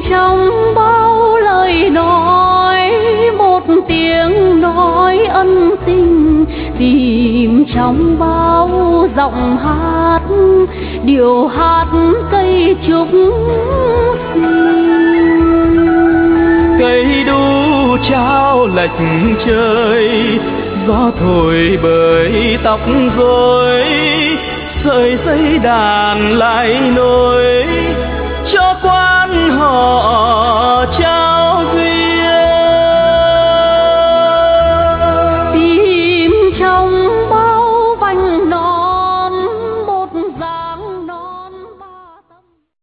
trong bao lời nói, một tiếng nói ân tình, tìm trong bao giọng hát, điệu hát cây trúc xinh. Cây đu trao lệch trời, gió thổi bởi tóc rối, sợi dây đàn lại nối cho quan họ.